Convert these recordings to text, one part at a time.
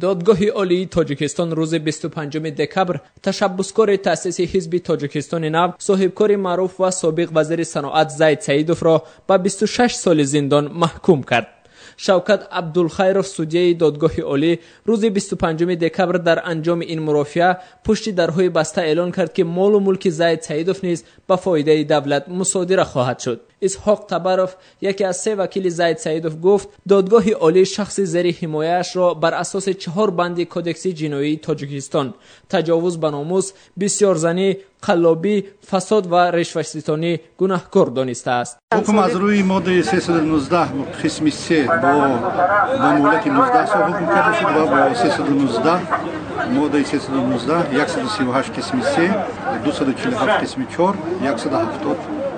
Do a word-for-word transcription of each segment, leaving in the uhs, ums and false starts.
دادگاه عالی تاجیکستان روز بیست و پنجم دکبر تشبسکار تأسیس حزب تاجیکستان نو صاحبکار معروف و سابق وزیر صنعت زید سعیدوف را به بیست و شش سال زندان محکوم کرد. شوکت عبدالخیرов سودیه دادگاه عالی روز بیست و پنجم دکبر در انجام این مرافعه پشت درهای بسته اعلان کرد که مال و ملک زید سعیدوف نیز به فایده دولت مصادره خواهد شد. اسحاق تبروف یکی از سه وکیل زید سعیدوف گفت دادگاه عالی شخص زیر حمایه‌اش را بر اساس چهار بند کدکس جنایی تاجیکستان تجاوز به ناموس، بسیارزنی، قلابی، فساد و رشوه‌ستانی گناهکار دانسته است. حکم از روی ماده سیصد و نوزده قسم سه با با مهلت نوزده سال حکم کرده شد و با سیصد و نوزده ماده سیصد و نوزده صد و سی و هشت قسم سه دویست و چهل و هفت قسم چهار صد و هفتاد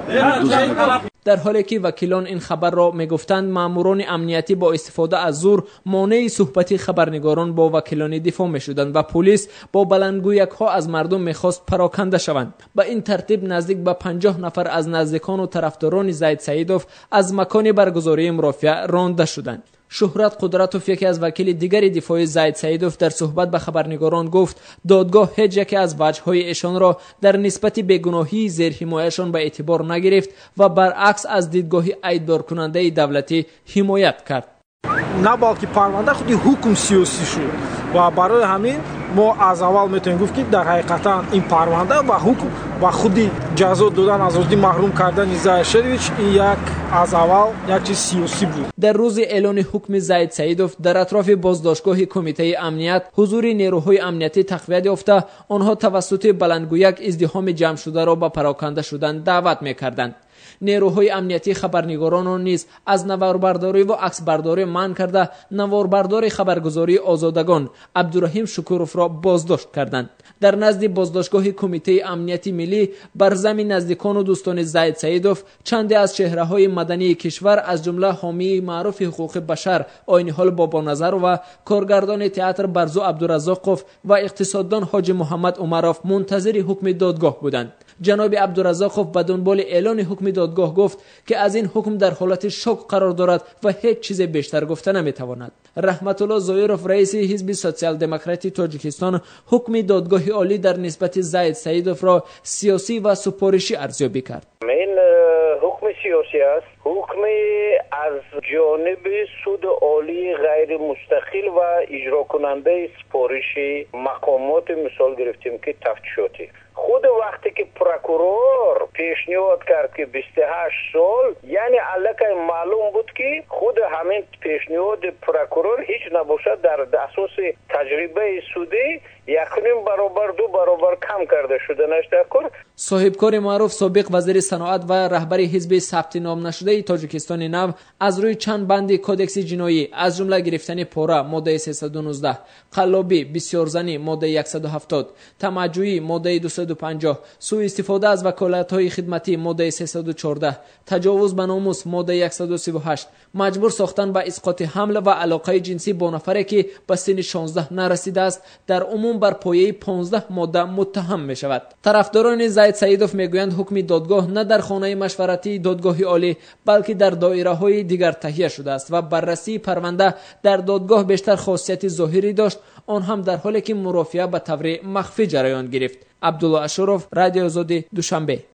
در حالی که وکیلان این خبر را میگفتند ماموران امنیتی با استفاده از زور مانع صحبت خبرنگاران با وکیلان دفاع میشدند و پلیس با بلندگویک ها از مردم میخواست پراکنده شوند. به این ترتیب نزدیک به پنجاه نفر از نزدیکان و طرفداران زید سعیدوف از مکان برگزاری مرافعه رانده شدند. شهرت قدرتوف یکی از وکیل دیگر دفاع زید سعیدوف در صحبت به خبرنگاران گفت دادگاه هیچ یک از وجه‌های ایشان را در نسبت بیگناهی زیر حمایتشان به اعتبار نگرفت و برعکس از دیدگاه ایدبار کننده دولتی حمایت کرد. نه بلکه پرونده خودی حکم سیاسی شد و برای همین ما از اول میتونیم گفت که در حقیقتا این پرونده و حکم و خودی جزا دادن از آزادی محروم کردن زید شریف این یک از اول یک چیز سیاسی بود. در روز اعلان حکم زید سعیدوف در اطراف بازداشتگاه کمیته امنیت حضور نیروهای امنیتی تقویت یافته آنها توسط بلندگویک ازدحام جمع شده را به پراکنده شدن دعوت میکردند. نیروهای امنیتی خبرنگاران را نیز از نواربرداری و عکسبرداری منع کرده نواربردار خبرگزاری آزادگان عبدالرحیم شکوروف را بازداشت کردند. در نزد بازداشتگاه کمیته امنیتی ملی بر زمین نزدیکان و دوستان زید سعیدوف چندی از چهره‌های مدنی کشور از جمله حامی معروف حقوق بشر آینی‌حال بابانظر و کارگردان تئاتر برزو عبدالرزاقوف و اقتصاددان حاجی محمد عمروف منتظر حکم دادگاه بودند. جناب عبدالرزاقوف به دنبال اعلان حکم دادگاه گفت که از این حکم در حالت شوک قرار دارد و هیچ چیز بیشتر گفته نمیتواند. رحمت الله زایروف رئیس حزب سوسیال دموکراتی تاجیکستان حکم دادگاه عالی در نسبت زید سعیدوف را سیاسی و سپارشی ارزیابی کرد. این حکم سیاسی است، حکم از جانب سود عالی غیر مستقل و اجرا کننده سپارشی مقامات مثال گرفتیم که تفتیشاتی. خود وقتی که پروکورور پیشنهاد کرد که بیست و هشت سال یعنی الکی معلوم بود که خود همین پیشنهاد پروکورور هیچ نباشد در اساس تجربه سودی یکنیم برابر دو برابر کم کرده شده نشده. صاحبکار معروف سابق وزیر صنعت و رهبر حزب ثبت نام نشده تاجیکستان نو از روی چند بند کدکس جنایی از جمله گرفتن پاره ماده سیصد و نوزده، قلابی، بسیارزنی ماده صد و هفتاد، طمع‌جویی ماده دویست و پنجاه، سوء استفاده از وکالت‌های خدمتی ماده سیصد و چهارده، تجاوز به ناموس ماده صد و سی و هشت، مجبور ساختن به اسقاط حمل و علاقه جنسی با نفری که به سن شانزده نرسیده است در عموم بر پایه پانزده ماده متهم می شود. طرفداران زید سعیدوف میگویند حکم دادگاه نه در خانه مشورتی دادگاه عالی بلکه در دایره های دیگر تهیه شده است و بررسی پرونده در دادگاه بیشتر خاصیت ظاهری داشت، آن هم در حالی که مرافعه به طور مخفی جریان گرفت. عبدالله اشرف، رادیو آزادی، دوشنبه.